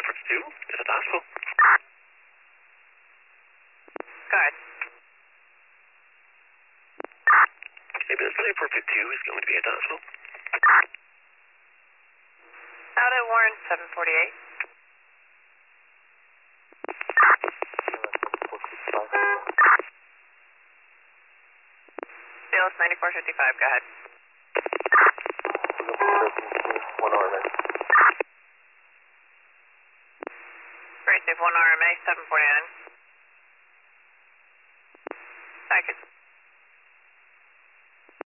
2, is it possible? Go ahead. Maybe this Valley 452 is going to be a possible. Out at Warren 748. Dallas 9455, go ahead. Very safe, 1 RMA, 749. Package.